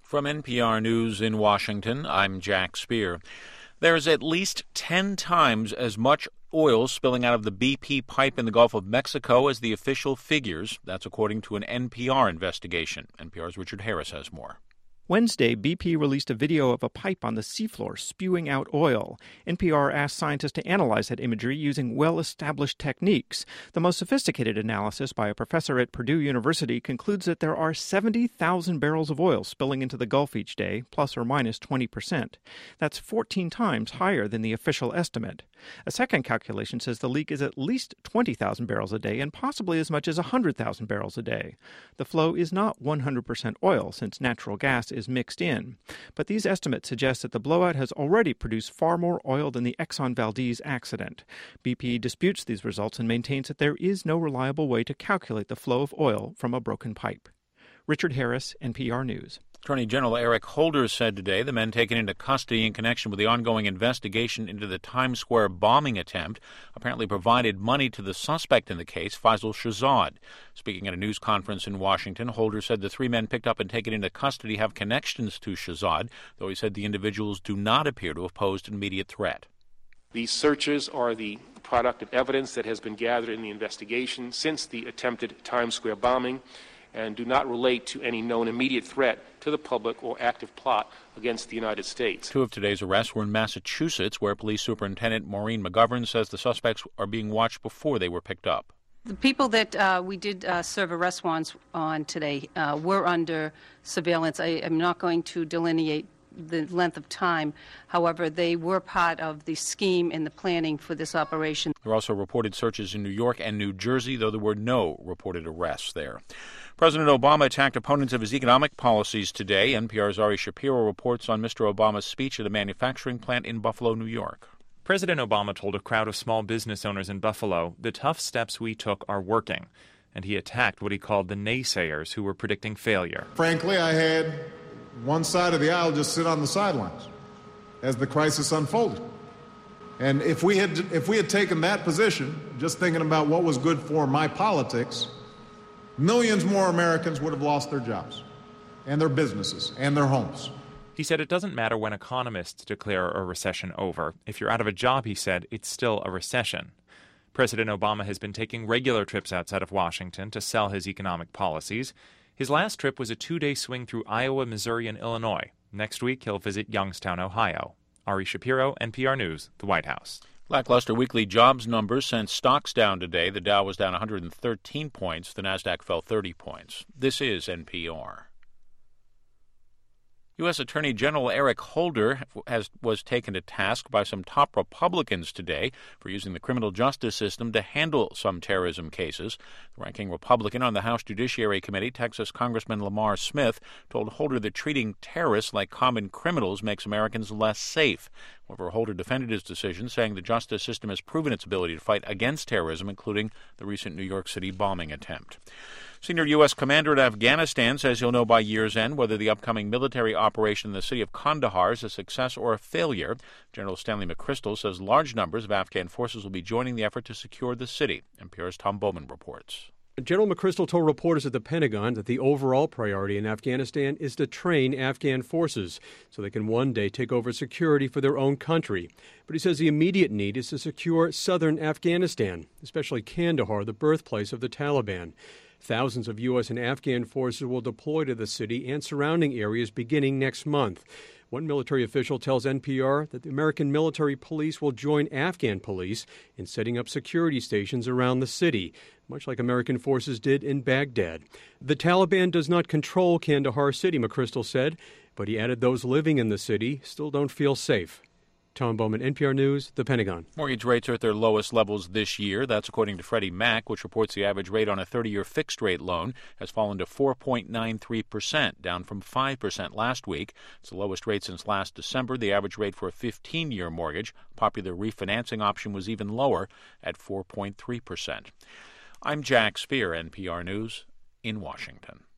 From NPR News in Washington, I'm Jack Speer. There's at least 10 times as much oil spilling out of the BP pipe in the Gulf of Mexico as the official figures. That's according to an NPR investigation. NPR's Richard Harris has more. Wednesday, BP released a video of a pipe on the seafloor spewing out oil. NPR asked scientists to analyze that imagery using well-established techniques. The most sophisticated analysis by a professor at Purdue University concludes that there are 70,000 barrels of oil spilling into the Gulf each day, plus or minus 20%. That's 14 times higher than the official estimate. A second calculation says the leak is at least 20,000 barrels a day and possibly as much as 100,000 barrels a day. The flow is not 100% oil since natural gas is mixed in. But these estimates suggest that the blowout has already produced far more oil than the Exxon Valdez accident. BP disputes these results and maintains that there is no reliable way to calculate the flow of oil from a broken pipe. Richard Harris, NPR News. Attorney General Eric Holder said today the men taken into custody in connection with the ongoing investigation into the Times Square bombing attempt apparently provided money to the suspect in the case, Faisal Shahzad. Speaking at a news conference in Washington, Holder said the three men picked up and taken into custody have connections to Shahzad, though he said the individuals do not appear to have posed an immediate threat. These searches are the product of evidence that has been gathered in the investigation since the attempted Times Square bombing, and do not relate to any known immediate threat to the public or active plot against the United States. Two of today's arrests were in Massachusetts, where Police Superintendent Maureen McGovern says the suspects are being watched before they were picked up. The people that we did serve arrest warrants on today were under surveillance. I am not going to delineate the length of time. However, they were part of the scheme and the planning for this operation. There were also reported searches in New York and New Jersey, though there were no reported arrests there. President Obama attacked opponents of his economic policies today. NPR's Ari Shapiro reports on Mr. Obama's speech at a manufacturing plant in Buffalo, New York. President Obama told a crowd of small business owners in Buffalo, "The tough steps we took are working." And he attacked what he called the naysayers who were predicting failure. Frankly, I had one side of the aisle just sit on the sidelines as the crisis unfolded. And if we had taken that position, just thinking about what was good for my politics, millions more Americans would have lost their jobs and their businesses and their homes. He said it doesn't matter when economists declare a recession over. If you're out of a job, he said, it's still a recession. President Obama has been taking regular trips outside of Washington to sell his economic policies. His last trip was a 2-day swing through Iowa, Missouri, and Illinois. Next week, he'll visit Youngstown, Ohio. Ari Shapiro, NPR News, the White House. Lackluster weekly jobs numbers sent stocks down today. The Dow was down 113 points. The Nasdaq fell 30 points. This is NPR. U.S. Attorney General Eric Holder was taken to task by some top Republicans today for using the criminal justice system to handle some terrorism cases. The ranking Republican on the House Judiciary Committee, Texas Congressman Lamar Smith, told Holder that treating terrorists like common criminals makes Americans less safe. However, Holder defended his decision, saying the justice system has proven its ability to fight against terrorism, including the recent New York City bombing attempt. Senior U.S. commander in Afghanistan says he'll know by year's end whether the upcoming military operation in the city of Kandahar is a success or a failure. General Stanley McChrystal says large numbers of Afghan forces will be joining the effort to secure the city. NPR's Tom Bowman reports. General McChrystal told reporters at the Pentagon that the overall priority in Afghanistan is to train Afghan forces so they can one day take over security for their own country. But he says the immediate need is to secure southern Afghanistan, especially Kandahar, the birthplace of the Taliban. Thousands of U.S. and Afghan forces will deploy to the city and surrounding areas beginning next month. One military official tells NPR that the American military police will join Afghan police in setting up security stations around the city, much like American forces did in Baghdad. The Taliban does not control Kandahar city, McChrystal said, but he added those living in the city still don't feel safe. Tom Bowman, NPR News, the Pentagon. Mortgage rates are at their lowest levels this year. That's according to Freddie Mac, which reports the average rate on a 30-year fixed-rate loan has fallen to 4.93%, down from 5% last week. It's the lowest rate since last December. The average rate for a 15-year mortgage, popular refinancing option, was even lower at 4.3%. I'm Jack Speer, NPR News, in Washington.